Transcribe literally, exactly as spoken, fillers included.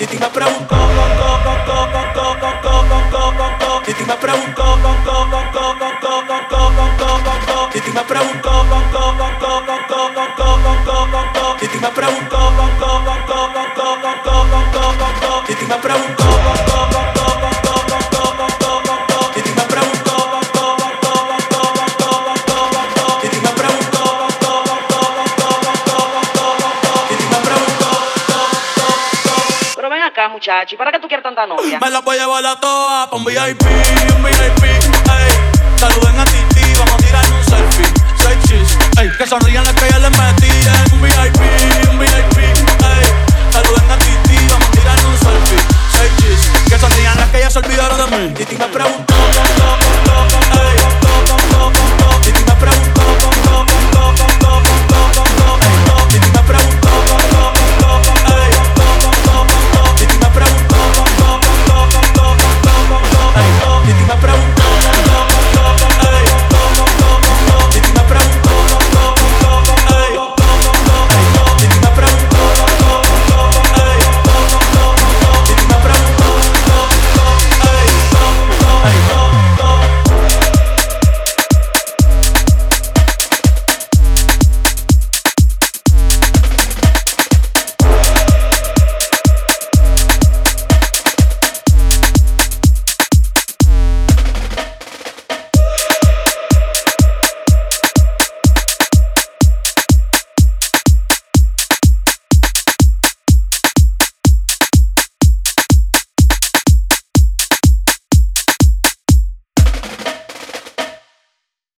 Titi me preguntó, Titi me preguntó, Titi me preguntó, Titi me preguntó, Titi me preguntó, Titi me preguntó, muchacho, ¿y para qué tú quieres tanta novia? Me la voy a llevar a todas pa' un V I P, un V I P, ey. Saluden a Titi, vamos a tirar un selfie. Seis chis, ey. Que sonrían las que ya les metí en un V I P, un V I P, ey. Saluden a Titi, vamos a tirar un selfie. Seis chis, que sonrían las que ya se olvidaron de mí. Titi me preguntó